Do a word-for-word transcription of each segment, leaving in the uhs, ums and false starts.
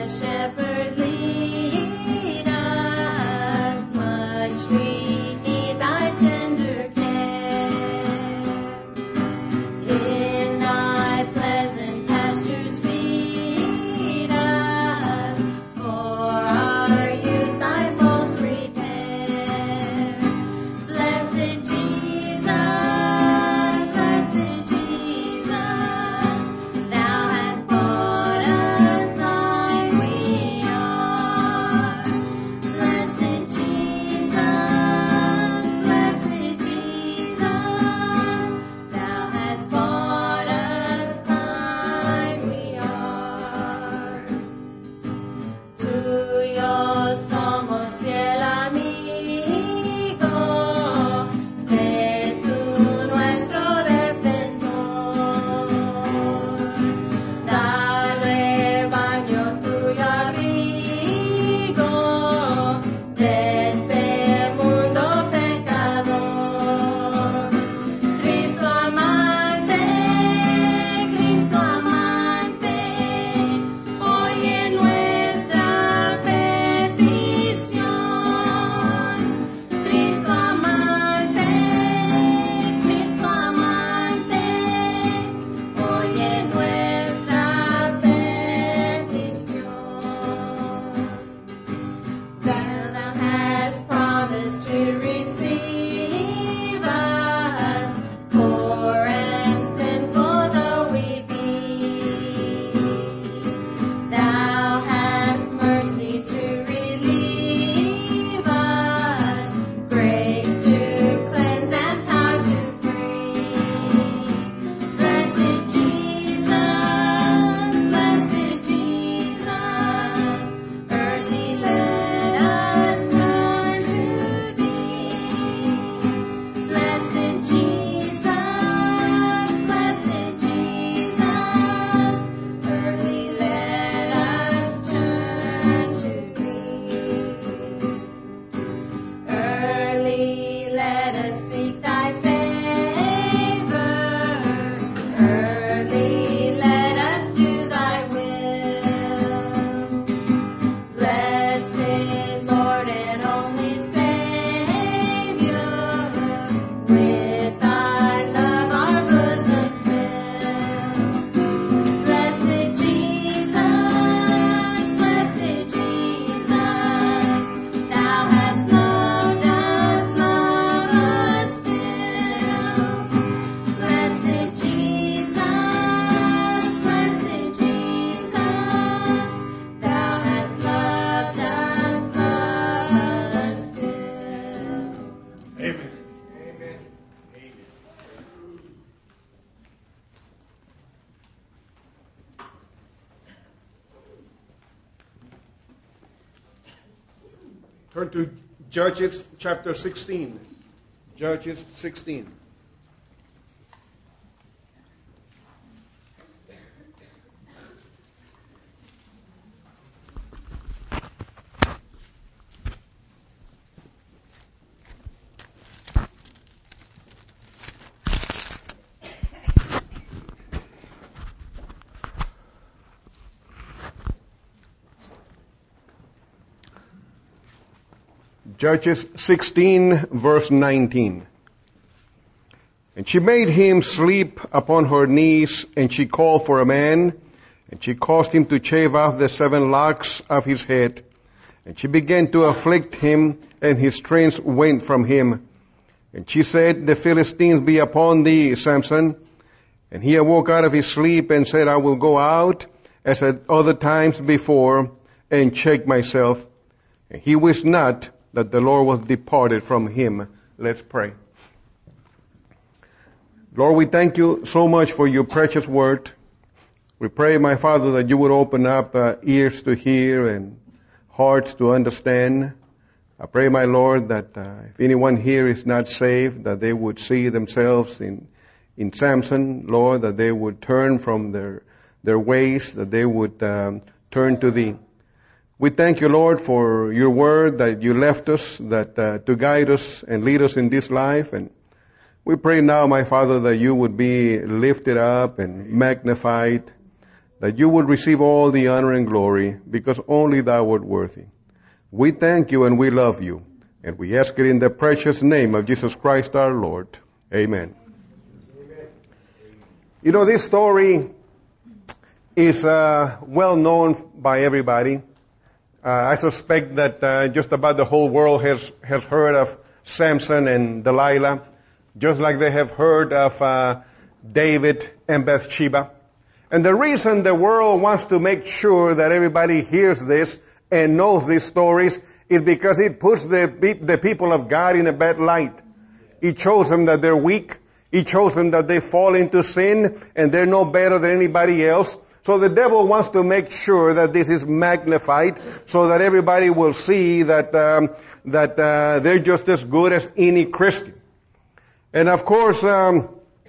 Turn to Judges chapter sixteen. Judges sixteen. Judges sixteen, verse nineteen. And she made him sleep upon her knees, and she called for a man, and she caused him to shave off the seven locks of his head. And she began to afflict him, and his strength went from him. And she said, The Philistines be upon thee, Samson. And he awoke out of his sleep and said, I will go out, as at other times before, and shake myself. And he wist not that the Lord was departed from him. Let's pray. Lord, we thank you so much for your precious word. We pray, my Father, that you would open up uh, ears to hear and hearts to understand. I pray, my Lord, that uh, if anyone here is not saved, that they would see themselves in in Samson, Lord, that they would turn from their their ways, that they would um, turn to thee. We thank you, Lord, for your word that you left us, that uh, to guide us and lead us in this life. And we pray now, my Father, that you would be lifted up and magnified, that you would receive all the honor and glory, because only thou art worthy. We thank you and we love you, and we ask it in the precious name of Jesus Christ our Lord. Amen. Amen. You know, this story is uh, well known by everybody. Uh, I suspect that uh, just about the whole world has, has heard of Samson and Delilah, just like they have heard of uh, David and Bathsheba. And the reason the world wants to make sure that everybody hears this and knows these stories is because it puts the, the people of God in a bad light. It shows them that they're weak. It shows them that they fall into sin and they're no better than anybody else. So the devil wants to make sure that this is magnified so that everybody will see that um, that uh, they're just as good as any Christian. And of course, um,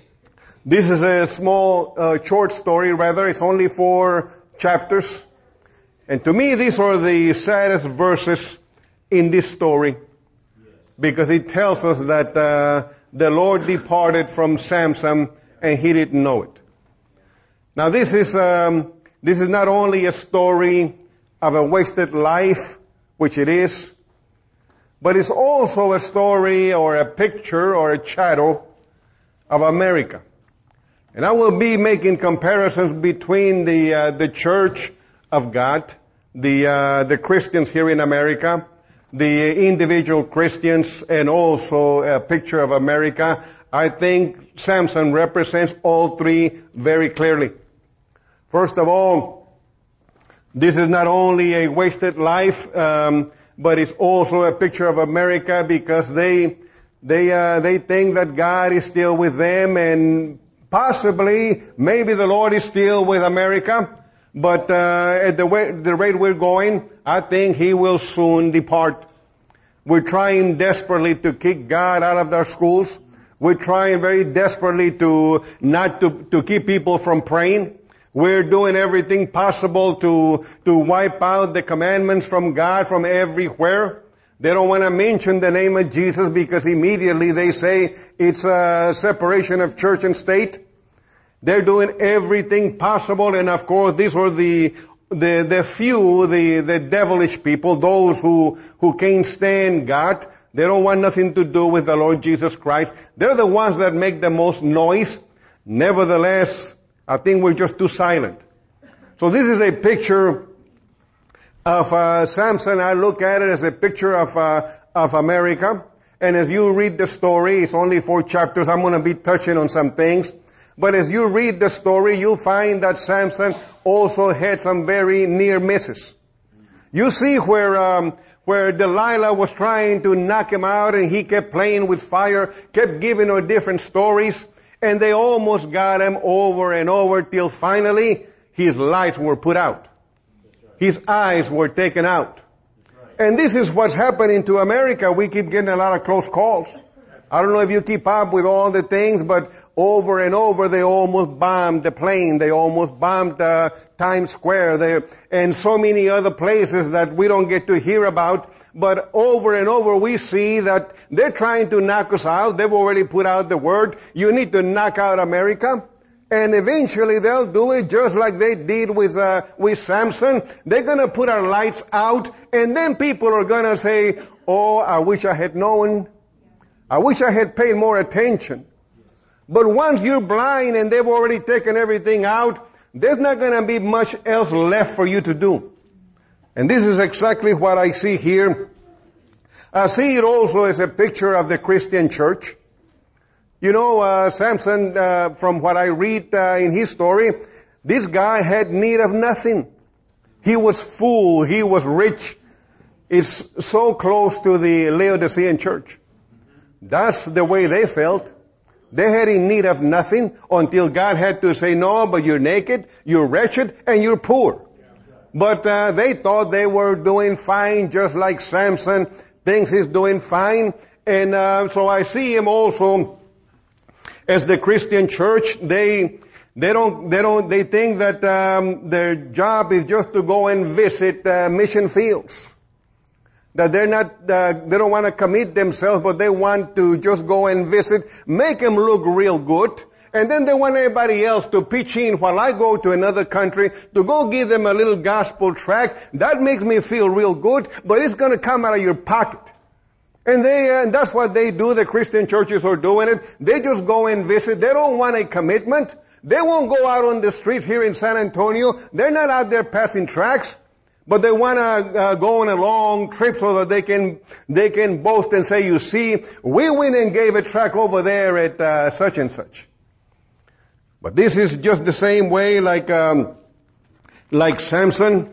this is a small uh, short story, rather. It's only four chapters. And to me, these are the saddest verses in this story, because it tells us that uh, the Lord departed from Samson and he didn't know it. Now this is um, this is not only a story of a wasted life, which it is, but it's also a story or a picture or a shadow of America. And I will be making comparisons between the uh, the Church of God, the uh, the Christians here in America, the individual Christians, and also a picture of America. I think Samson represents all three very clearly. First of all, this is not only a wasted life, um, but it's also a picture of America, because they they uh, they think that God is still with them, and possibly maybe the Lord is still with America. But uh, at the way the rate we're going, I think He will soon depart. We're trying desperately to kick God out of our schools. We're trying very desperately to not to, to keep people from praying. We're doing everything possible to, to wipe out the commandments from God from everywhere. They don't want to mention the name of Jesus because immediately they say it's a separation of church and state. They're doing everything possible, and of course these are the the, the few, the, the devilish people, those who, who can't stand God. They don't want nothing to do with the Lord Jesus Christ. They're the ones that make the most noise. Nevertheless, I think we're just too silent. So this is a picture of uh, Samson. I look at it as a picture of uh, of America. And as you read the story, it's only four chapters. I'm going to be touching on some things. But as you read the story, you'll find that Samson also had some very near misses. You see where um, where Delilah was trying to knock him out, and he kept playing with fire, kept giving her different stories. And they almost got him over and over till finally his lights were put out. His eyes were taken out. And this is what's happening to America. We keep getting a lot of close calls. I don't know if you keep up with all the things, but over and over they almost bombed the plane. They almost bombed uh, Times Square there, and so many other places that we don't get to hear about. But over and over we see that they're trying to knock us out. They've already put out the word, you need to knock out America. And eventually they'll do it just like they did with uh, with Samson. They're going to put our lights out, and then people are going to say, oh, I wish I had known. I wish I had paid more attention. But once you're blind and they've already taken everything out, there's not going to be much else left for you to do. And this is exactly what I see here. I see it also as a picture of the Christian church. You know, uh, Samson, uh, from what I read uh, in his story, this guy had need of nothing. He was full. He was rich. It's so close to the Laodicean church. That's the way they felt. They had in need of nothing until God had to say, no, but you're naked, you're wretched, and you're poor. But uh, they thought they were doing fine, just like Samson thinks he's doing fine. And uh, so I see him also as the Christian church. They they don't they don't they think that um, their job is just to go and visit uh, mission fields. That they're not, uh, they don't want to commit themselves, but they want to just go and visit, make them look real good, and then they want everybody else to pitch in while I go to another country to go give them a little gospel tract. That makes me feel real good, but it's going to come out of your pocket. And they, uh, and that's what they do. The Christian churches are doing it. They just go and visit. They don't want a commitment. They won't go out on the streets here in San Antonio. They're not out there passing tracts. But they want to uh, go on a long trip so that they can they can boast and say, you see, we went and gave a tract over there at uh, such and such. But this is just the same way like um, like Samson.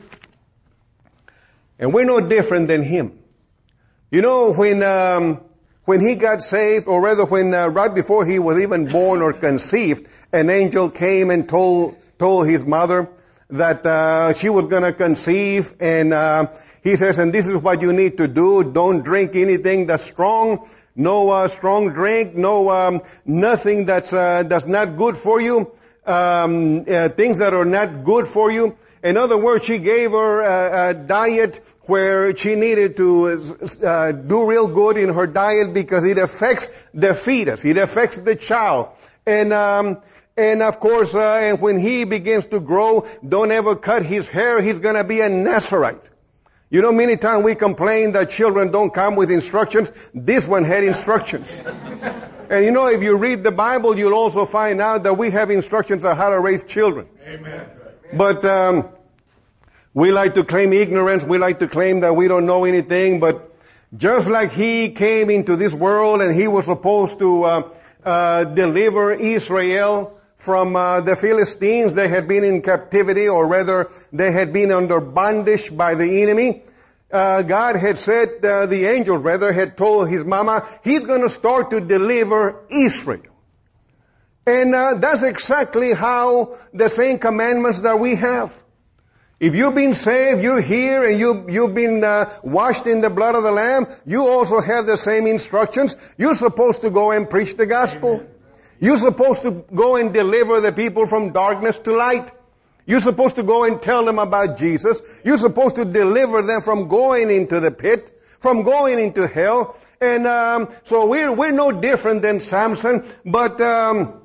And we're no different than him. You know, when um, when he got saved, or rather when uh, right before he was even born or conceived, an angel came and told told his mother that uh, she was going to conceive, and uh, he says, and this is what you need to do. Don't drink anything that's strong, no uh, strong drink, no um, nothing that's uh, that's not good for you, um, uh, things that are not good for you. In other words, she gave her a, a diet where she needed to uh, do real good in her diet because it affects the fetus, it affects the child, and um, And of course, uh, and when he begins to grow, don't ever cut his hair. He's going to be a Nazarite. You know, many times we complain that children don't come with instructions. This one had instructions. And you know, if you read the Bible, you'll also find out that we have instructions on how to raise children. Amen. But um, we like to claim ignorance. We like to claim that we don't know anything. But just like he came into this world and he was supposed to uh, uh, deliver Israel from uh, the Philistines, they had been in captivity, or rather, they had been under bondage by the enemy. Uh, God had said, uh, the angel rather had told his mama, he's going to start to deliver Israel. And uh, that's exactly how the same commandments that we have. If you've been saved, you're here, and you, you've been uh, washed in the blood of the Lamb, you also have the same instructions. You're supposed to go and preach the gospel. Amen. You're supposed to go and deliver the people from darkness to light. You're supposed to go and tell them about Jesus. You're supposed to deliver them from going into the pit, from going into hell. And um, so we're we're no different than Samson, but um,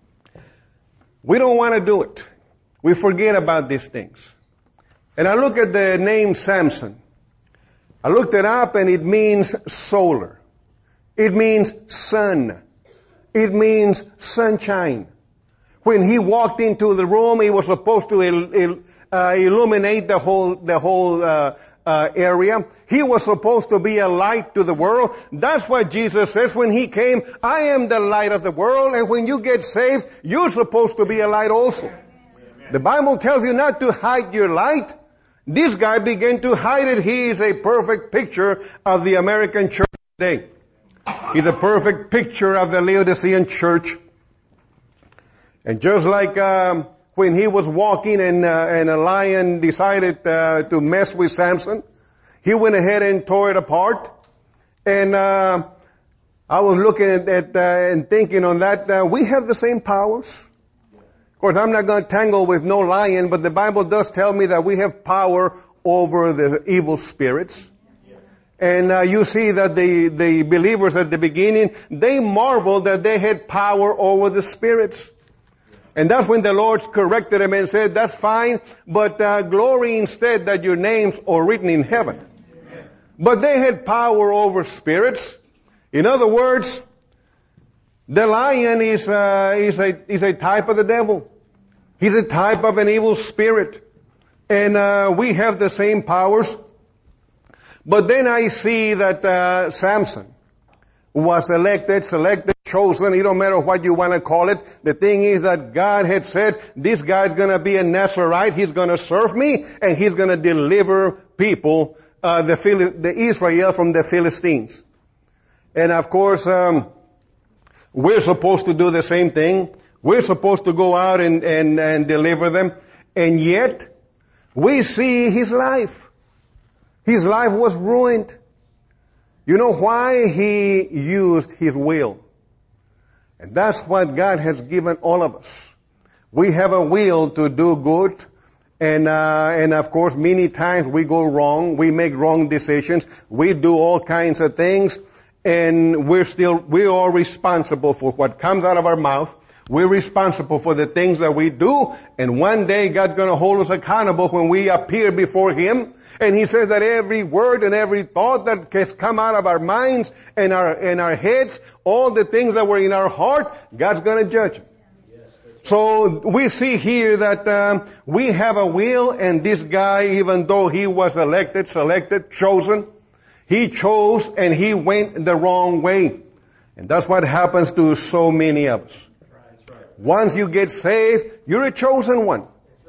we don't want to do it. We forget about these things. And I look at the name Samson. I looked it up, and it means solar. It means sun. It means sunshine. When he walked into the room, he was supposed to il- il- uh, illuminate the whole the whole uh, uh, area. He was supposed to be a light to the world. That's what Jesus says when he came. I am the light of the world. And when you get saved, you're supposed to be a light also. Amen. The Bible tells you not to hide your light. This guy began to hide it. He is a perfect picture of the American church today. He's a perfect picture of the Laodicean church. And just like um, when he was walking and, uh, and a lion decided uh, to mess with Samson, he went ahead and tore it apart. And uh, I was looking at, at uh, and thinking on that, uh, we have the same powers. Of course, I'm not going to tangle with no lion, but the Bible does tell me that we have power over the evil spirits. And uh, you see that the, the believers at the beginning, they marveled that they had power over the spirits. And that's when the Lord corrected them and said, that's fine, but uh, glory instead that your names are written in heaven. Amen. But they had power over spirits. In other words, the lion is, uh, is, a, is a type of the devil. He's a type of an evil spirit. And uh, we have the same powers. But then I see that uh, Samson was elected, selected, chosen. It don't matter what you want to call it. The thing is that God had said, this guy's going to be a Nazarite. He's going to serve me, and he's going to deliver people, uh, the, Phil- the Israel from the Philistines. And of course, um, we're supposed to do the same thing. We're supposed to go out and, and, and deliver them. And yet, we see his life. His life was ruined. You know why? He used his will. And that's what God has given all of us. We have a will to do good. And, uh, and of course, many times we go wrong. We make wrong decisions. We do all kinds of things. And we're still, we are responsible for what comes out of our mouth, We're responsible for the things that we do, and one day God's going to hold us accountable when we appear before Him. And He says that every word and every thought that has come out of our minds and our and our heads, all the things that were in our heart, God's going to judge them. So we see here that um, we have a will, and this guy, even though he was elected, selected, chosen, he chose and he went the wrong way. And that's what happens to so many of us. Once you get saved, you're a chosen one.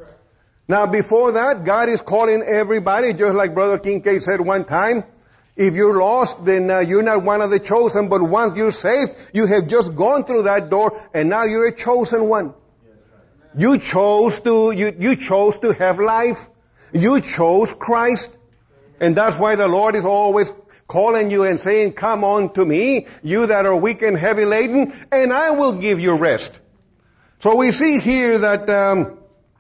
Now before that, God is calling everybody, just like Brother Kincaid said one time. If you're lost, then uh, you're not one of the chosen, but once you're saved, you have just gone through that door, and now you're a chosen one. You chose to, you, you chose to have life. You chose Christ. And that's why the Lord is always calling you and saying, come on to me, you that are weak and heavy laden, and I will give you rest. So we see here that, um,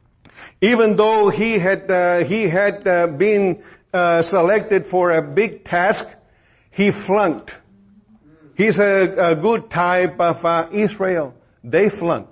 even though he had, uh, he had uh, been uh, selected for a big task, he flunked. He's a, a good type of uh, Israel. They flunked.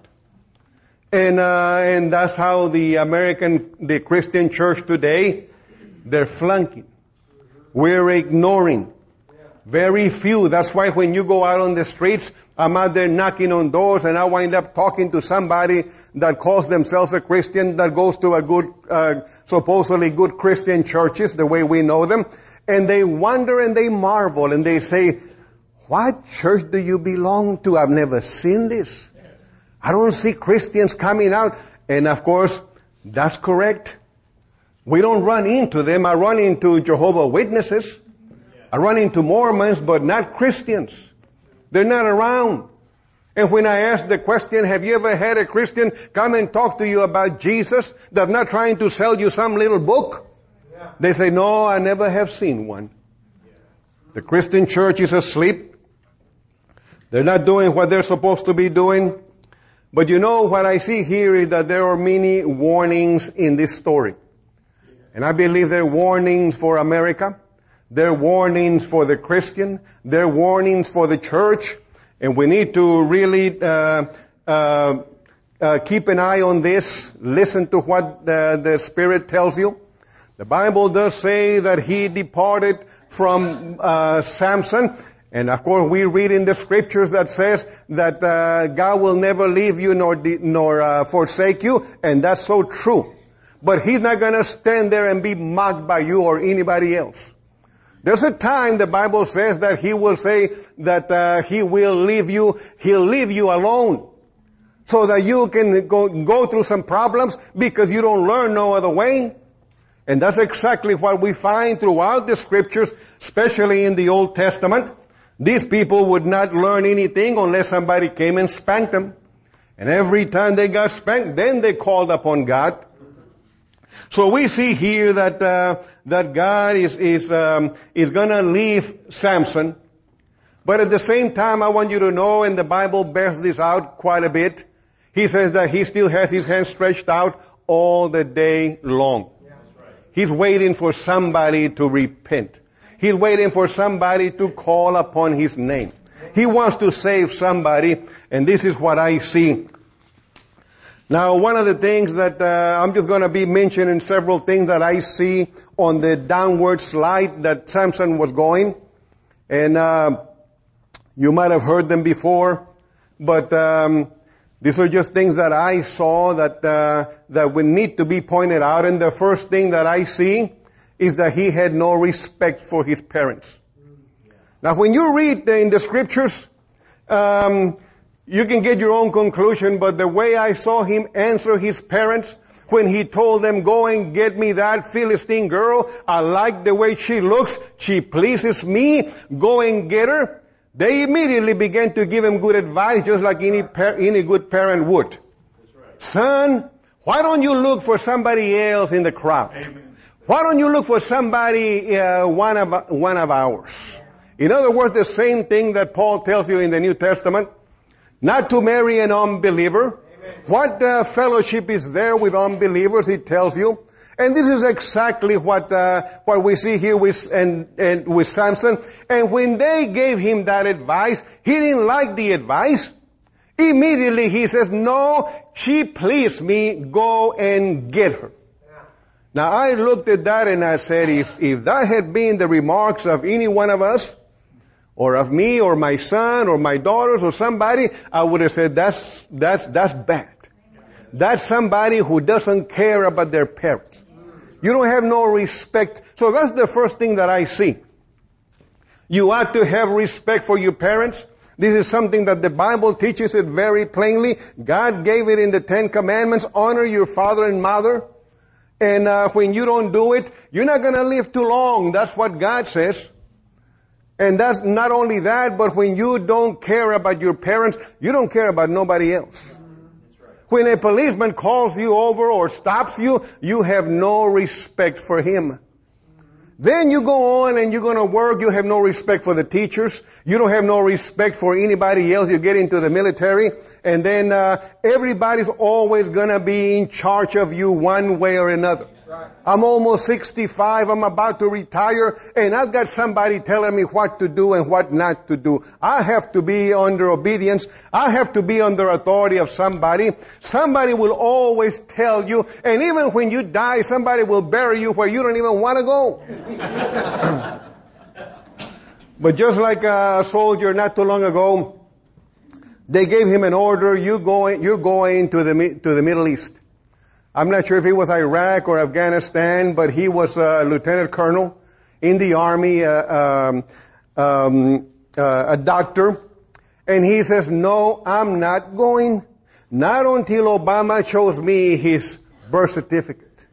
And, uh, and that's how the American, the Christian church today, they're flunking. We're ignoring. Very few. That's why when you go out on the streets, I'm out there knocking on doors, and I wind up talking to somebody that calls themselves a Christian, that goes to a good, uh, supposedly good Christian churches, the way we know them. And they wonder and they marvel and they say, what church do you belong to? I've never seen this. I don't see Christians coming out. And of course, that's correct. We don't run into them. I run into Jehovah's Witnesses. I run into Mormons, but not Christians. They're not around. And when I ask the question, have you ever had a Christian come and talk to you about Jesus? They're not trying to sell you some little book. They say, no, I never have seen one. The Christian church is asleep. They're not doing what they're supposed to be doing. But you know, what I see here is that there are many warnings in this story. And I believe they're warnings for America. They're warnings for the Christian. They're warnings for the church. And we need to really uh, uh, uh, keep an eye on this. Listen to what the, the Spirit tells you. The Bible does say that he departed from uh, Samson. And of course, we read in the scriptures that says that uh, God will never leave you nor de- nor uh, forsake you, and that's so true. But He's not going to stand there and be mocked by you or anybody else. There's a time the Bible says that He will say that uh, He will leave you. He'll leave you alone, so that you can go go through some problems because you don't learn no other way. And that's exactly what we find throughout the scriptures, especially in the Old Testament. These people would not learn anything unless somebody came and spanked them. And every time they got spanked, then they called upon God. So we see here that uh, that God is is um, is going to leave Samson. But at the same time, I want you to know, and the Bible bears this out quite a bit, He says that He still has His hands stretched out all the day long. Yeah, that's right. He's waiting for somebody to repent. He's waiting for somebody to call upon His name. He wants to save somebody, and this is what I see. Now, one of the things that uh, I'm just going to be mentioning several things that I see on the downward slide that Samson was going. And uh, you might have heard them before, but um, these are just things that I saw that uh, that would need to be pointed out. And the first thing that I see is that he had no respect for his parents. Now, when you read in the scriptures, um, you can get your own conclusion, but the way I saw him answer his parents, when he told them, go and get me that Philistine girl, I like the way she looks, she pleases me, go and get her, they immediately began to give him good advice, just like any par- any good parent would. That's right. Son, why don't you look for somebody else in the crowd? Amen. Why don't you look for somebody, uh, one of, one of ours? In other words, the same thing that Paul tells you in the New Testament, not to marry an unbeliever. Amen. What uh, fellowship is there with unbelievers, he tells you. And this is exactly what uh, what we see here with and, and with Samson. And when they gave him that advice, he didn't like the advice. Immediately he says, no, she pleased me, go and get her. Now I looked at that and I said, if, if that had been the remarks of any one of us, or of me, or my son, or my daughters, or somebody, I would have said, that's, that's, that's bad. That's somebody who doesn't care about their parents. You don't have no respect. So that's the first thing that I see. You ought to have respect for your parents. This is something that the Bible teaches it very plainly. God gave it in the Ten Commandments. Honor your father and mother. And uh, when you don't do it, you're not going to live too long. That's what God says. And that's not only that, but when you don't care about your parents, you don't care about nobody else. When a policeman calls you over or stops you, you have no respect for him. Then you go on and you're going to work. You have no respect for the teachers. You don't have no respect for anybody else. You get into the military, and then uh, everybody's always going to be in charge of you one way or another. I'm almost sixty-five. I'm about to retire, and I've got somebody telling me what to do and what not to do. I have to be under obedience. I have to be under authority of somebody. Somebody will always tell you, and even when you die, somebody will bury you where you don't even want to go. But just like a soldier not too long ago, they gave him an order, you going, you're going to the, to the Middle East. I'm not sure if it was Iraq or Afghanistan, but he was a lieutenant colonel in the army, uh, um, um, uh, a doctor. And he says, no, I'm not going. Not until Obama shows me his birth certificate.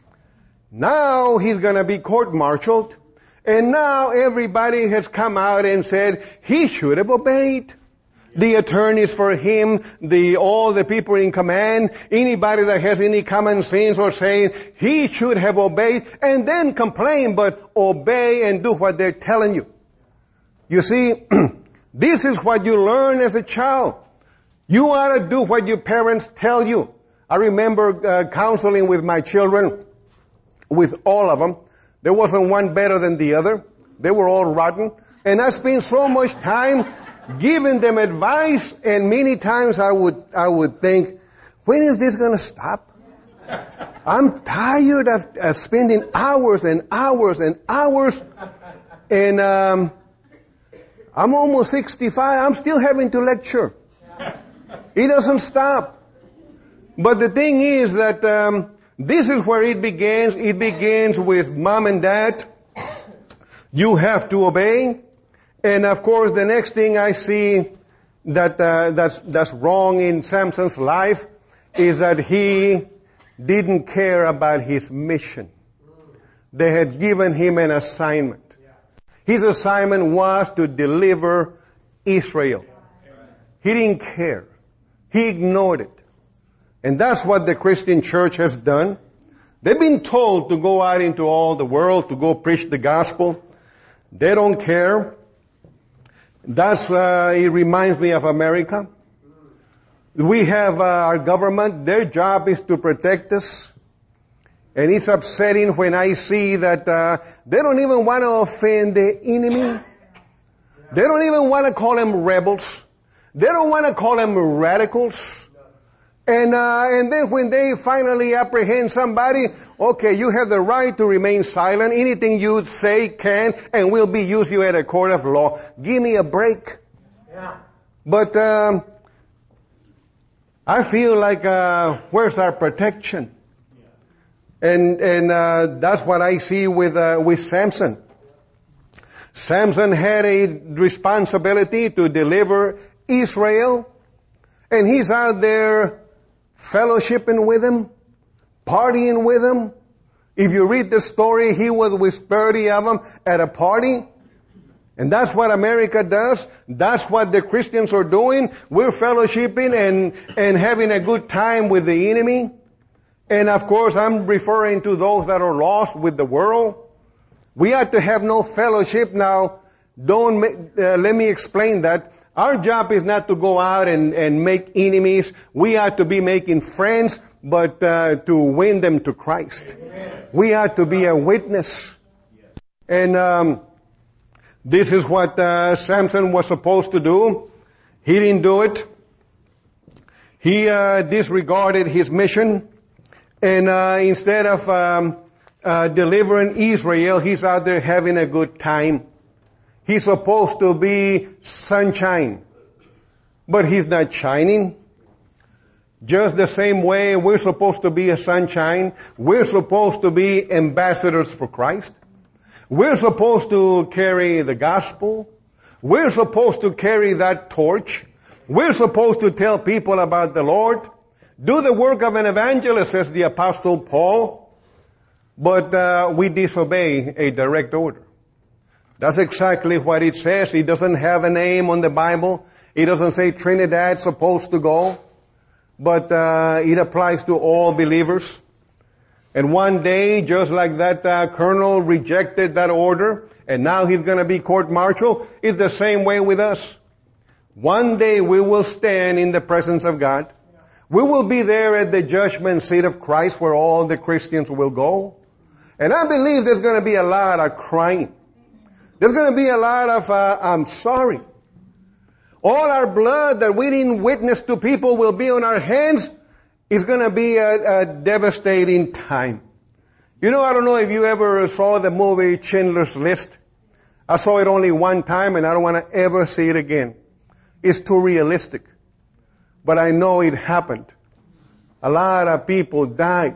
Now he's going to be court-martialed. And now everybody has come out and said he should have obeyed. The attorneys for him, the, all the people in command, anybody that has any common sense or saying he should have obeyed and then complain, but obey and do what they're telling you. You see, this is what you learn as a child. You ought to do what your parents tell you. I remember uh, counseling with my children, with all of them. There wasn't one better than the other. They were all rotten. And I spent so much time giving them advice, and many times I would, I would think, when is this going to stop? I'm tired of uh, spending hours and hours and hours, and um, I'm almost sixty-five. I'm still having to lecture. It doesn't stop. But the thing is that um, this is where it begins. It begins with mom and dad. You have to obey. And of course, the next thing I see that uh, that's that's wrong in Samson's life is that he didn't care about his mission. They had given him an assignment. His assignment was to deliver Israel. He didn't care. He ignored it. And that's what the Christian church has done. They've been told to go out into all the world, to go preach the gospel. They don't care. That's, uh, it reminds me of America. We have uh, our government. Their job is to protect us. And it's upsetting when I see that uh, they don't even want to offend the enemy. They don't even want to call them rebels. They don't want to call them radicals. And uh, and then when they finally apprehend somebody, okay, you have the right to remain silent. Anything you say can and will be used you at a court of law. Give me a break. Yeah. But um, I feel like uh, where's our protection? And and uh, that's what I see with uh, with Samson. Samson had a responsibility to deliver Israel, and he's out there fellowshipping with him, partying with him. If you read the story, he was with thirty of them at a party. And that's what America does. That's what the Christians are doing. We're fellowshipping and, and having a good time with the enemy. And of course, I'm referring to those that are lost with the world. We ought to have no fellowship. Now, don't, uh, let me explain that. Our job is not to go out and, and make enemies. We ought to be making friends, but uh, to win them to Christ. Amen. We ought to be a witness. And um, this is what uh, Samson was supposed to do. He didn't do it. He uh, disregarded his mission, and uh, instead of um, uh, delivering Israel, he's out there having a good time. He's supposed to be sunshine, but he's not shining. Just the same way we're supposed to be a sunshine, we're supposed to be ambassadors for Christ. We're supposed to carry the gospel. We're supposed to carry that torch. We're supposed to tell people about the Lord. Do the work of an evangelist, says the Apostle Paul. But uh, we disobey a direct order. That's exactly what it says. It doesn't have a name on the Bible. It doesn't say Trinidad's supposed to go. But uh, it applies to all believers. And one day, just like that uh, colonel rejected that order, and now he's going to be court-martialed, it's the same way with us. One day we will stand in the presence of God. We will be there at the judgment seat of Christ where all the Christians will go. And I believe there's going to be a lot of crying. There's going to be a lot of, uh, I'm sorry. All our blood that we didn't witness to people will be on our hands. It's going to be a, a devastating time. You know, I don't know if you ever saw the movie Schindler's List. I saw it only one time and I don't want to ever see it again. It's too realistic. But I know it happened. A lot of people died.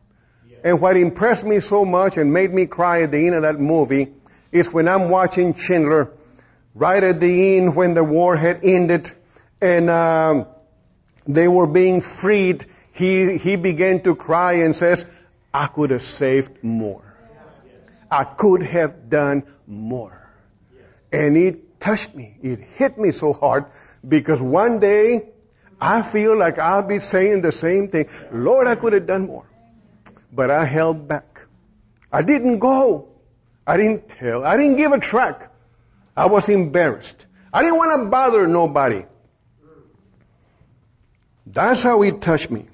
And what impressed me so much and made me cry at the end of that movie is when I'm watching Schindler, right at the end when the war had ended and um, they were being freed, he he began to cry and says, I could have saved more. I could have done more. And it touched me. It hit me so hard because one day I feel like I'll be saying the same thing. Lord, I could have done more. But I held back. I didn't go. I didn't tell. I didn't give a track. I was embarrassed. I didn't want to bother nobody. That's how it touched me.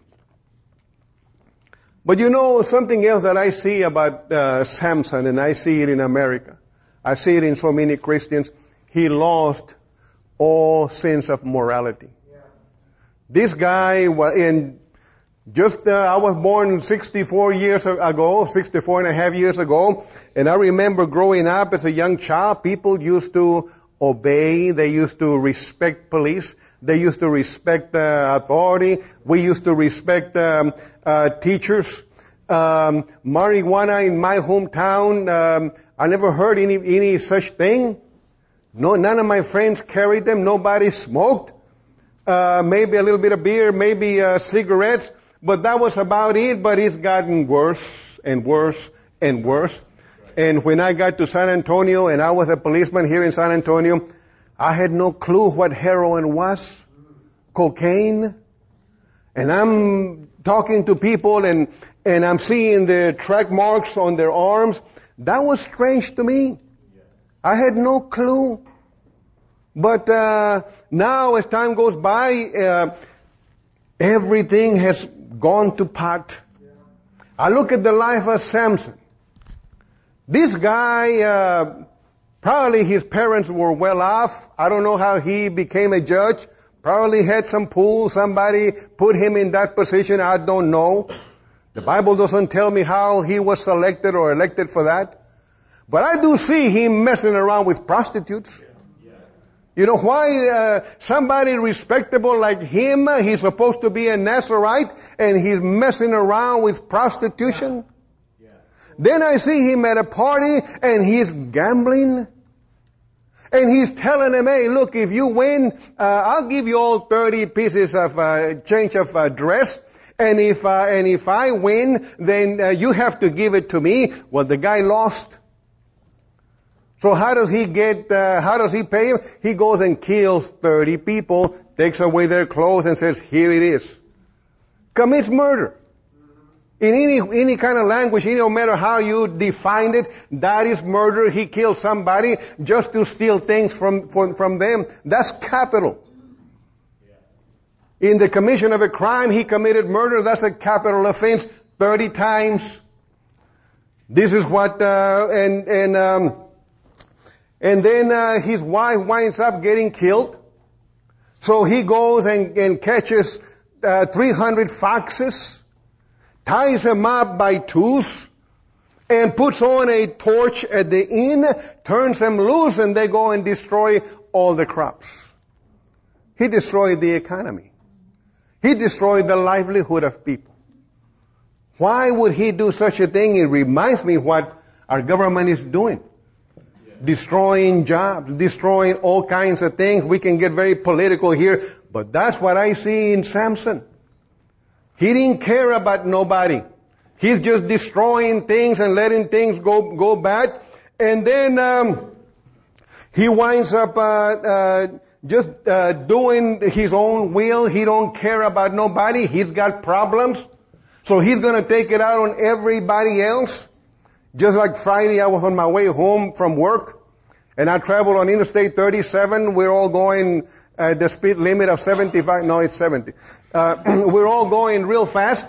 But you know, something else that I see about uh, Samson, and I see it in America. I see it in so many Christians. He lost all sense of morality. Yeah. This guy, in just, uh, I was born sixty-four years ago, sixty-four and a half years ago, and I remember growing up as a young child, people used to obey, they used to respect police, they used to respect uh, authority, we used to respect um, uh, teachers. Um, marijuana in my hometown, um, I never heard any any such thing. No, none of my friends carried them. Nobody smoked. Uh, maybe a little bit of beer, maybe uh, cigarettes, but that was about it. But it's gotten worse and worse and worse. And when I got to San Antonio, and I was a policeman here in San Antonio, I had no clue what heroin was, cocaine. And I'm talking to people, and and I'm seeing the track marks on their arms. That was strange to me. I had no clue. But uh, now, as time goes by, uh, everything has gone to pot. I look at the life of Samson. This guy, uh, probably his parents were well off. I don't know how he became a judge. Probably had some pull. Somebody put him in that position. I don't know. The Bible doesn't tell me how he was selected or elected for that. But I do see him messing around with prostitutes. You know why? Uh, somebody respectable like him, uh, he's supposed to be a Nazarite, and he's messing around with prostitution. Yeah. Then I see him at a party, and he's gambling. And he's telling them, hey, look, if you win, uh, I'll give you all thirty pieces of uh, change of uh, dress. And if uh, and if I win, then uh, you have to give it to me. Well, the guy lost. So how does he get, uh, how does he pay him? He goes and kills thirty people, takes away their clothes and says, here it is. Commits murder. In any, any kind of language, no matter how you define it, that is murder. He killed somebody just to steal things from, from, from them. That's capital. In the commission of a crime, he committed murder. That's a capital offense thirty times. This is what, uh, and, and, um, And then uh, his wife winds up getting killed. So he goes and, and catches uh, three hundred foxes, ties them up by twos, and puts on a torch at the end, turns them loose, and they go and destroy all the crops. He destroyed the economy. He destroyed the livelihood of people. Why would he do such a thing? It reminds me what our government is doing. Destroying jobs, destroying all kinds of things. We can get very political here, but that's what I see in Samson. He didn't care about nobody. He's just destroying things and letting things go go bad. And then um, he winds up uh, uh, just uh, doing his own will. He don't care about nobody. He's got problems. So he's going to take it out on everybody else. Just like Friday, I was on my way home from work, and I traveled on Interstate thirty-seven. We're all going at the speed limit of seventy-five. No, it's seventy. Uh, we're all going real fast.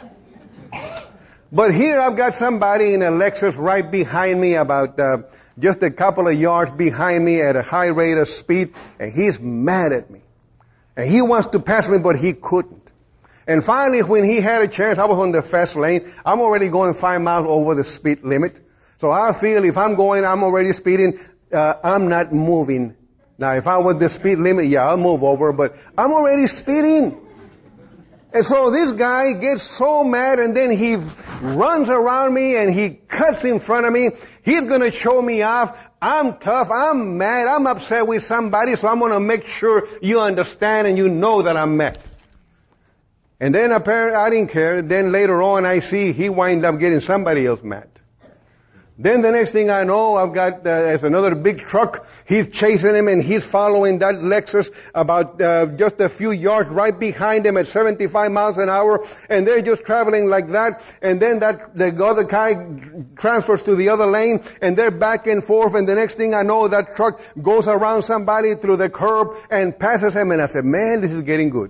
But here I've got somebody in a Lexus right behind me, about uh, just a couple of yards behind me at a high rate of speed, and he's mad at me. And he wants to pass me, but he couldn't. And finally, when he had a chance, I was on the fast lane. I'm already going five miles over the speed limit. So I feel if I'm going, I'm already speeding, uh, I'm not moving. Now, if I was the speed limit, yeah, I'll move over, but I'm already speeding. And so this guy gets so mad, and then he runs around me and he cuts in front of me. He's going to show me off. I'm tough. I'm mad. I'm upset with somebody, so I'm going to make sure you understand and you know that I'm mad. And then apparently I didn't care. Then later on I see he wind up getting somebody else mad. Then the next thing I know, I've got, uh, there's another big truck. He's chasing him and he's following that Lexus about uh, just a few yards right behind him at seventy-five miles an hour. And they're just traveling like that. And then that, the other guy transfers to the other lane and they're back and forth. And the next thing I know, that truck goes around somebody through the curb and passes him. And I said, man, this is getting good.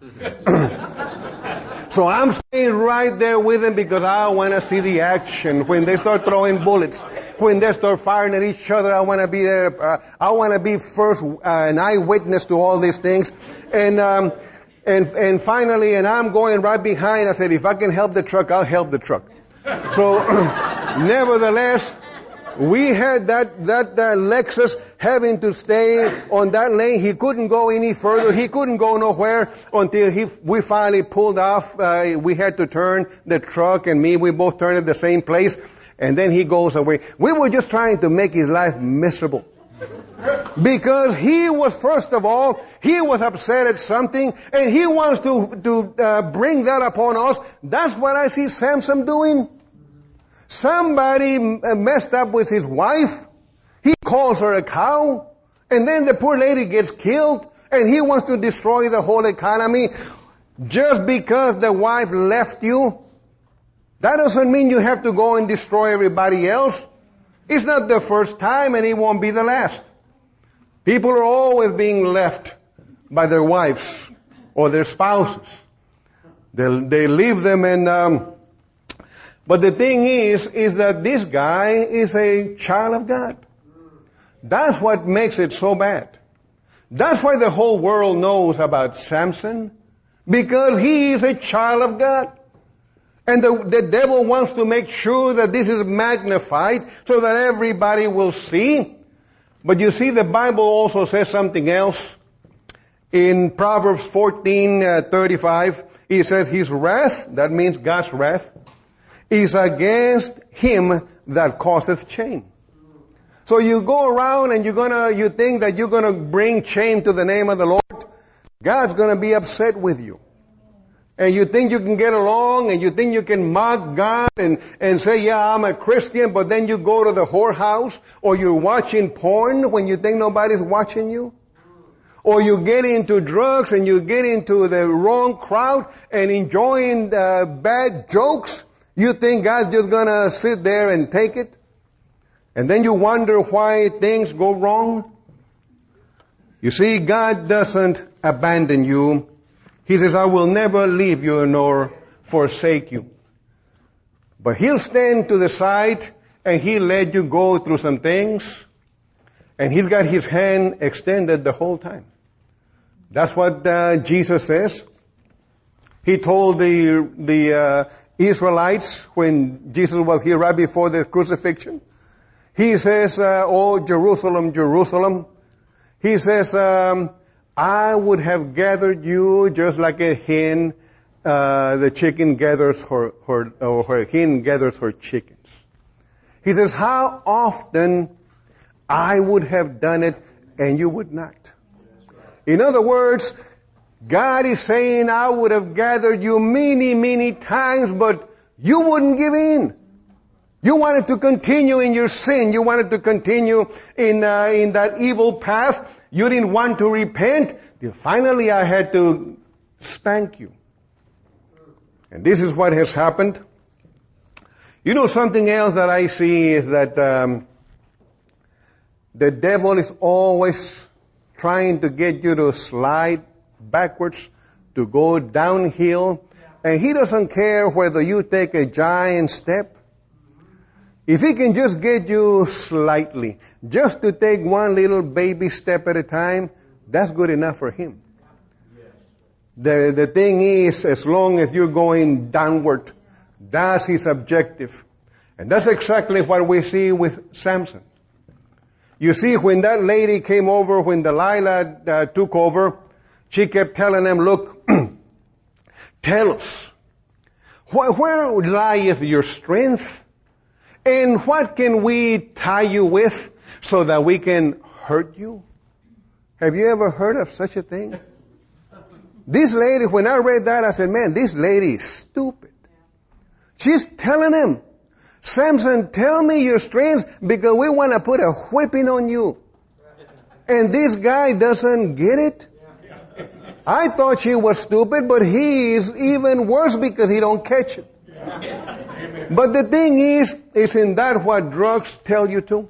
So I'm staying right there with them because I want to see the action. When they start throwing bullets, when they start firing at each other, I want to be there. Uh, I want to be first uh, an eyewitness to all these things. And um, and and finally, and I'm going right behind. I said, if I can help the truck, I'll help the truck. So, nevertheless, we had that that uh, Lexus having to stay on that lane. He couldn't go any further. He couldn't go nowhere until he we finally pulled off. Uh, we had to turn the truck and me. We both turned at the same place, and then he goes away. We were just trying to make his life miserable because he was, first of all, he was upset at something, and he wants to to uh, bring that upon us. That's what I see Samson doing. Somebody messed up with his wife. He calls her a cow. And then the poor lady gets killed. And he wants to destroy the whole economy. Just because the wife left you, that doesn't mean you have to go and destroy everybody else. It's not the first time and it won't be the last. People are always being left by their wives or their spouses. They, they leave them and... Um, But the thing is, is that this guy is a child of God. That's what makes it so bad. That's why the whole world knows about Samson. Because he is a child of God. And the, the devil wants to make sure that this is magnified so that everybody will see. But you see, the Bible also says something else. In Proverbs fourteen thirty-five, it says his wrath, that means God's wrath, is against him that causeth shame. So you go around and you're gonna, you think that you're gonna bring shame to the name of the Lord. God's gonna be upset with you. And you think you can get along and you think you can mock God and, and say, yeah, I'm a Christian, but then you go to the whorehouse or you're watching porn when you think nobody's watching you. Or you get into drugs and you get into the wrong crowd and enjoying uh, bad jokes. You think God's just gonna sit there and take it? And then you wonder why things go wrong? You see, God doesn't abandon you. He says, I will never leave you nor forsake you. But He'll stand to the side and He'll let you go through some things. And He's got His hand extended the whole time. That's what uh, Jesus says. He told the, the uh, Israelites when Jesus was here right before the crucifixion. He says, uh, oh, Jerusalem, Jerusalem. He says, um, I would have gathered you just like a hen, uh, the chicken gathers her, her, or her hen gathers her chickens. He says, how often I would have done it and you would not. In other words, God is saying, I would have gathered you many, many times, but you wouldn't give in. You wanted to continue in your sin. You wanted to continue in uh, in that evil path. You didn't want to repent. Finally, I had to spank you. And this is what has happened. You know, something else that I see is that um, the devil is always trying to get you to slide backwards, to go downhill. And he doesn't care whether you take a giant step. If he can just get you slightly, just to take one little baby step at a time, that's good enough for him. The, the thing is, as long as you're going downward, that's his objective. And that's exactly what we see with Samson. You see, when that lady came over, when Delilah uh, took over, she kept telling him, look, tell us, wh- where lieth your strength? And what can we tie you with so that we can hurt you? Have you ever heard of such a thing? This lady, when I read that, I said, man, this lady is stupid. She's telling him, Samson, tell me your strength because we want to put a whipping on you. And this guy doesn't get it. I thought she was stupid, but he is even worse because he don't catch it. But the thing is, isn't that what drugs tell you to?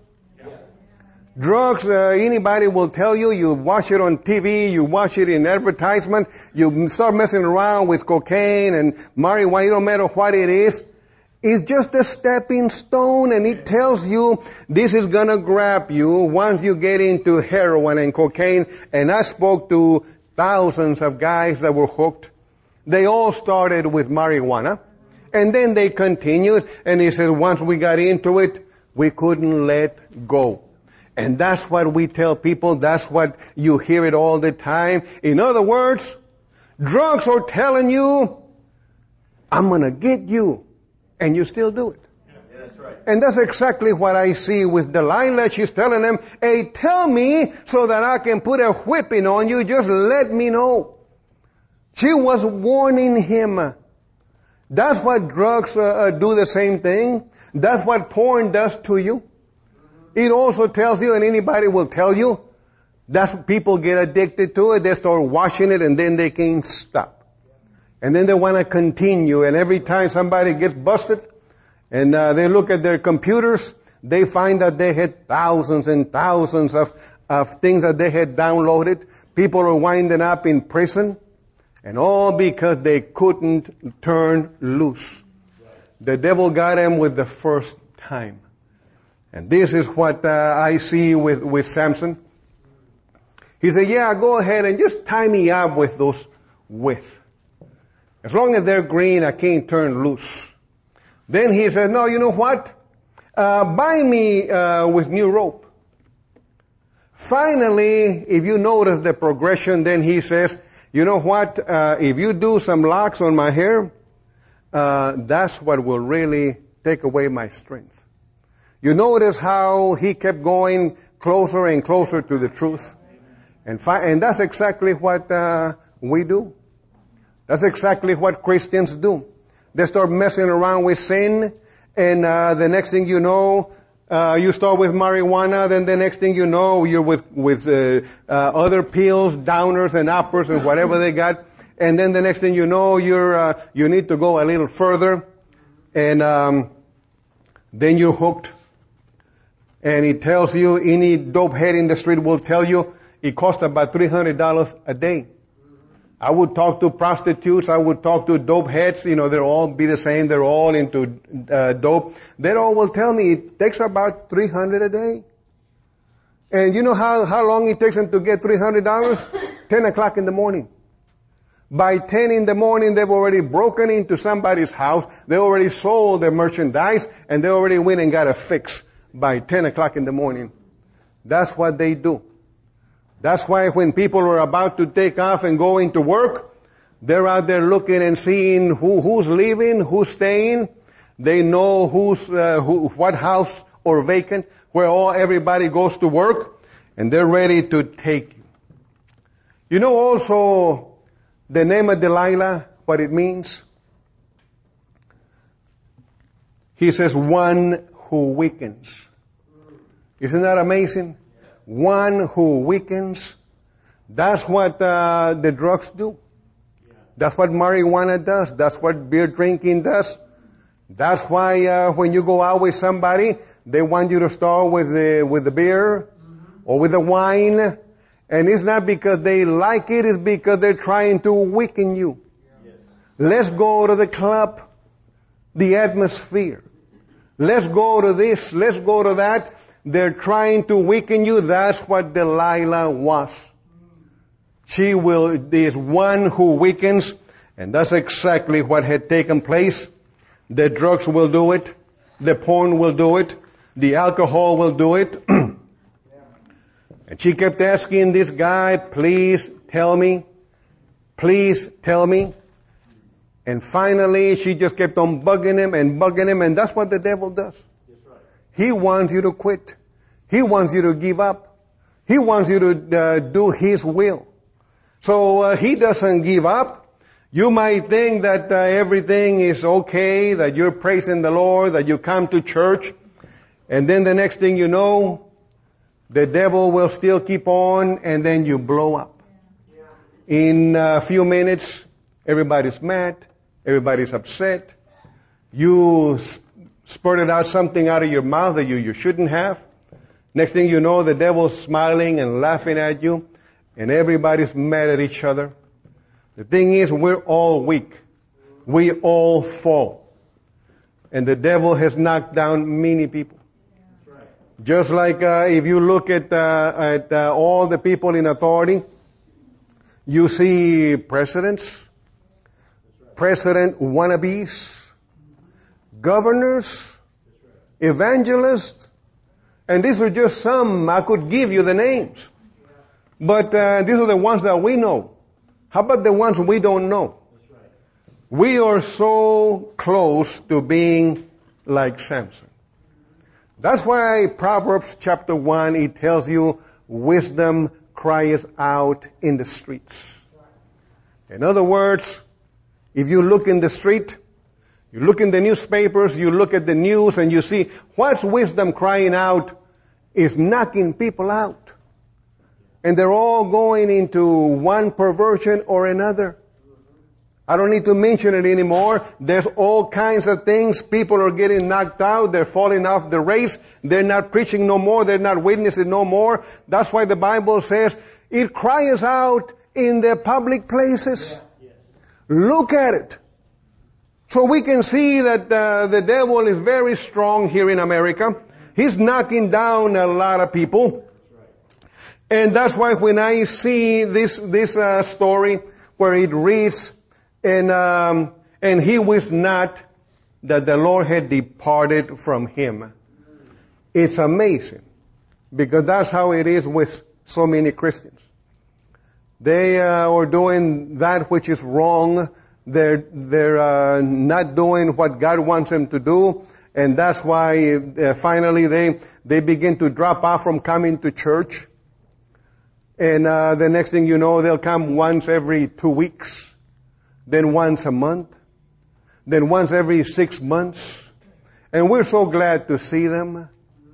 Drugs, uh, anybody will tell you, you watch it on T V, you watch it in advertisement, you start messing around with cocaine and marijuana, no matter what it is. It's just a stepping stone, and it tells you this is gonna grab you once you get into heroin and cocaine. And I spoke to thousands of guys that were hooked. They all started with marijuana, and then they continued, and he said once we got into it, we couldn't let go. And that's what we tell people. That's what you hear it all the time. In other words, drugs are telling you, I'm going to get you. And you still do it. Yeah, that's right. And that's exactly what I see with Delilah. She's telling him, hey, tell me so that I can put a whipping on you. Just let me know. She was warning him. That's what drugs uh, do the same thing. That's what porn does to you. It also tells you, and anybody will tell you, that's what people get addicted to it. They start watching it and then they can't stop. And then they want to continue. And every time somebody gets busted and uh, they look at their computers, they find that they had thousands and thousands of, of things that they had downloaded. People are winding up in prison. And all because they couldn't turn loose. The devil got them with the first time. And this is what uh, I see with, with Samson. He said, yeah, go ahead and just tie me up with those with. As long as they're green, I can't turn loose. Then he said, no, you know what? Uh, buy me uh, with new rope. Finally, if you notice the progression, then he says, you know what? Uh, if you do some locks on my hair, uh, that's what will really take away my strength. You notice how he kept going closer and closer to the truth. And fi- and that's exactly what uh, we do. That's exactly what Christians do. They start messing around with sin, and uh, the next thing you know, uh, you start with marijuana, then the next thing you know, you're with, with uh, uh, other pills, downers and uppers and whatever they got. And then the next thing you know, you're, uh, you need to go a little further, and um, then you're hooked. And it tells you, any dope head in the street will tell you, it costs about three hundred dollars a day. I would talk to prostitutes, I would talk to dope heads, you know, they'll all be the same, they're all into uh, dope. They all will tell me it takes about three hundred dollars a day. And you know how, how long it takes them to get three hundred dollars? ten o'clock in the morning. By ten in the morning, they've already broken into somebody's house. They already sold their merchandise, and they already went and got a fix by ten o'clock in the morning. That's what they do. That's why when people are about to take off and go into work, they're out there looking and seeing who, who's leaving, who's staying. They know who's, uh, who, what house or vacant, where all everybody goes to work, and they're ready to take you. You know also the name of Delilah, what it means? He says, one who weakens. Isn't that amazing? One who weakens. That's what uh, the drugs do. That's what marijuana does. That's what beer drinking does. That's why uh, when you go out with somebody, they want you to start with the with the beer or with the wine. And it's not because they like it, it's because they're trying to weaken you. Yes. Let's go to the club, the atmosphere. Let's go to this, let's go to that. They're trying to weaken you. That's what Delilah was. She will, is one who weakens, and that's exactly what had taken place. The drugs will do it. The porn will do it. The alcohol will do it. And she kept asking this guy, please tell me. Please tell me. And finally, she just kept on bugging him and bugging him, and that's what the devil does. He wants you to quit. He wants you to give up. He wants you to uh, do his will. So uh, he doesn't give up. You might think that uh, everything is okay, that you're praising the Lord, that you come to church, and then the next thing you know, the devil will still keep on, and then you blow up. In a few minutes, everybody's mad, everybody's upset. You spurted out something out of your mouth that you, you shouldn't have. Next thing you know, the devil's smiling and laughing at you, and everybody's mad at each other. The thing is, we're all weak. We all fall. And the devil has knocked down many people. Just like uh, if you look at, uh, at uh, all the people in authority, you see presidents, president wannabes, governors, evangelists, and these are just some. I could give you the names. But uh, these are the ones that we know. How about the ones we don't know? We are so close to being like Samson. That's why Proverbs chapter one, it tells you wisdom cries out in the streets. In other words, if you look in the street, you look in the newspapers, you look at the news, and you see what's wisdom crying out is knocking people out. And they're all going into one perversion or another. I don't need to mention it anymore. There's all kinds of things. People are getting knocked out. They're falling off the race. They're not preaching no more. They're not witnessing no more. That's why the Bible says it cries out in the public places. Yeah. Yes. Look at it. So we can see that uh, the devil is very strong here in America. He's knocking down a lot of people. And that's why when I see this this uh, story where it reads, and um, and he was not that the Lord had departed from him. It's amazing, because that's how it is with so many Christians. They uh, are doing that which is wrong. They're they're uh, not doing what God wants them to do, and that's why uh, finally they they begin to drop off from coming to church. And uh, the next thing you know, they'll come once every two weeks, then once a month, then once every six months. And we're so glad to see them.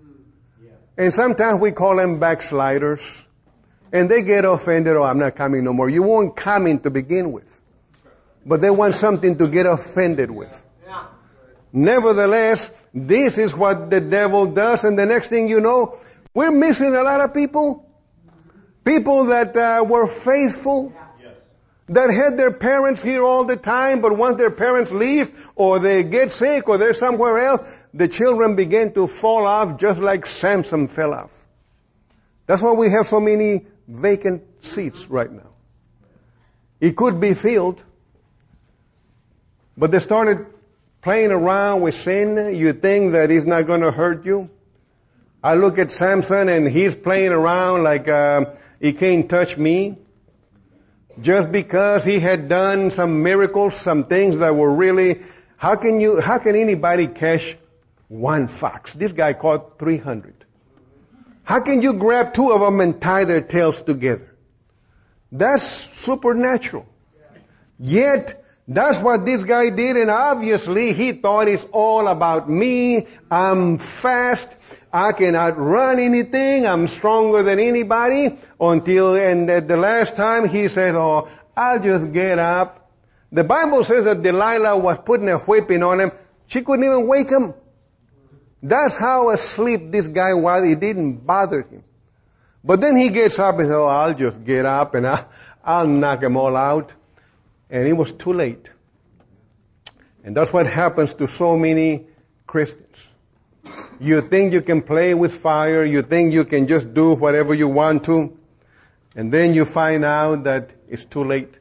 And sometimes we call them backsliders. And they get offended, oh, I'm not coming no more. You weren't coming to begin with. But they want something to get offended with. Nevertheless, this is what the devil does. And the next thing you know, we're missing a lot of people. People that uh, were faithful, yes, that had their parents here all the time, but once their parents leave, or they get sick, or they're somewhere else, the children begin to fall off just like Samson fell off. That's why we have so many vacant seats right now. It could be filled. But they started playing around with sin. You think that it's not going to hurt you? I look at Samson and he's playing around like uh, he can't touch me. Just because he had done some miracles, some things that were really, how can you, how can anybody catch one fox? This guy caught three hundred. How can you grab two of them and tie their tails together? That's supernatural. Yet, that's what this guy did, and obviously he thought it's all about me. I'm fast. I can outrun anything. I'm stronger than anybody. Until, and at the last time he said, oh, I'll just get up. The Bible says that Delilah was putting a whipping on him. She couldn't even wake him. That's how asleep this guy was. It didn't bother him. But then he gets up and says, oh, I'll just get up and I'll, I'll knock them all out. And it was too late. And that's what happens to so many Christians. You think you can play with fire. You think you can just do whatever you want to. And then you find out that it's too late.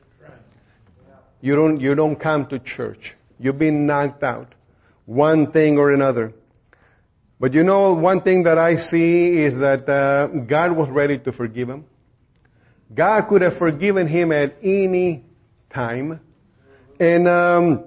You don't, you don't come to church. You've been knocked out. One thing or another. But you know, one thing that I see is that uh, God was ready to forgive him. God could have forgiven him at any time. And um,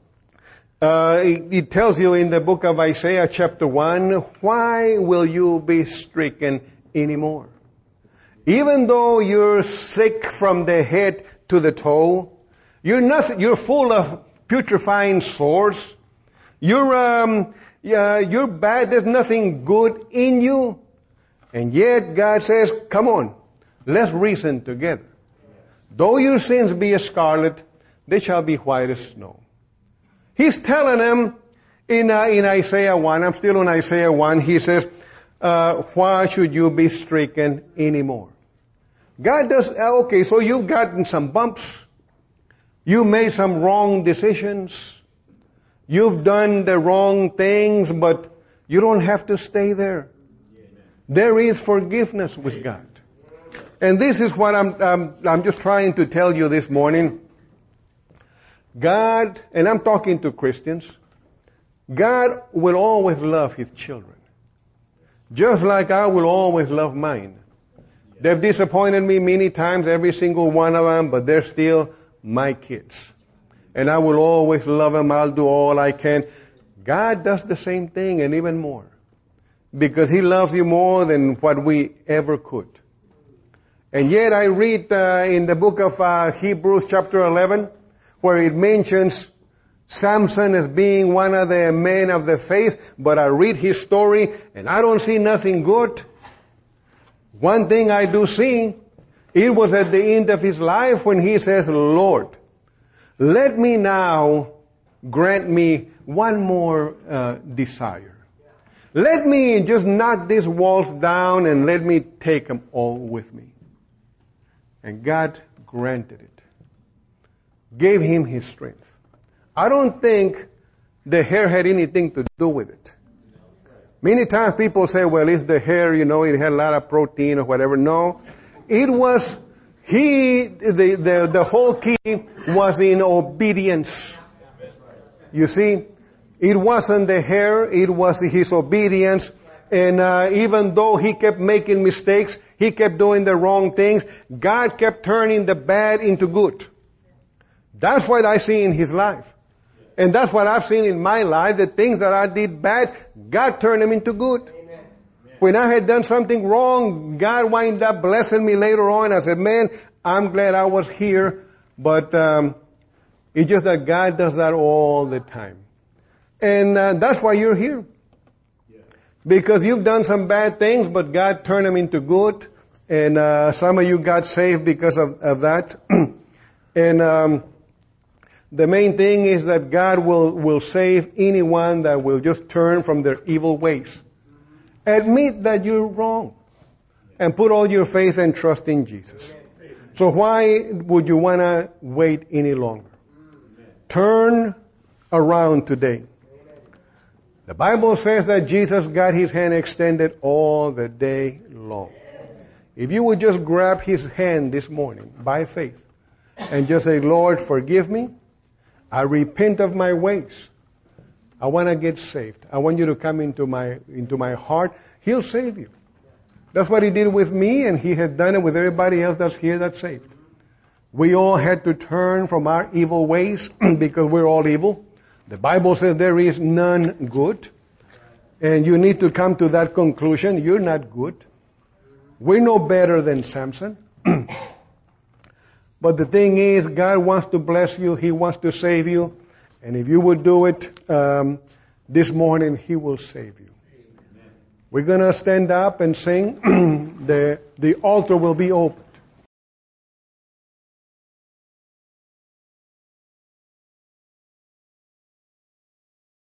uh, it, it tells you in the book of Isaiah chapter one, why will you be stricken anymore? Even though you're sick from the head to the toe, you're nothing, you're full of putrefying sores, you're, um, yeah, you're bad, there's nothing good in you, and yet God says, come on, let's reason together. Though your sins be as scarlet, they shall be white as snow. He's telling them in, uh, in Isaiah one, I'm still in Isaiah one, he says, uh, why should you be stricken anymore? God does, okay, so you've gotten some bumps. You made some wrong decisions. You've done the wrong things, but you don't have to stay there. There is forgiveness with God. And this is what I'm, I'm, I'm just trying to tell you this morning. God, and I'm talking to Christians, God will always love His children. Just like I will always love mine. They've disappointed me many times, every single one of them, but they're still my kids. And I will always love them. I'll do all I can. God does the same thing and even more. Because He loves you more than what we ever could. And yet I read uh, in the book of uh, Hebrews chapter eleven, where it mentions Samson as being one of the men of the faith, but I read his story and I don't see nothing good. One thing I do see, it was at the end of his life when he says, Lord, let me now grant me one more uh, desire. Let me just knock these walls down and let me take them all with me. And God granted it. Gave him his strength. I don't think the hair had anything to do with it. Many times people say, well, it's the hair, you know, it had a lot of protein or whatever. No. It was, he, the, the, the whole key was in obedience. You see, it wasn't the hair, it was his obedience. And uh, even though he kept making mistakes, he kept doing the wrong things, God kept turning the bad into good. That's what I see in his life. And that's what I've seen in my life. The things that I did bad, God turned them into good. Amen. When I had done something wrong, God wound up blessing me later on. I said, man, I'm glad I was here. But um, it's just that God does that all the time. And uh, that's why you're here. Yeah. Because you've done some bad things, but God turned them into good. And uh, some of you got saved because of, of that. and... Um, The main thing is that God will, will save anyone that will just turn from their evil ways. Admit that you're wrong. And put all your faith and trust in Jesus. So why would you want to wait any longer? Turn around today. The Bible says that Jesus got His hand extended all the day long. If you would just grab His hand this morning by faith, and just say, Lord, forgive me. I repent of my ways. I want to get saved. I want you to come into my into my heart. He'll save you. That's what he did with me, and he had done it with everybody else that's here that's saved. We all had to turn from our evil ways because we're all evil. The Bible says there is none good. And you need to come to that conclusion. You're not good. We're no better than Samson. But the thing is, God wants to bless you. He wants to save you. And if you would do it um, this morning, He will save you. Amen. We're going to stand up and sing. the, the altar will be open.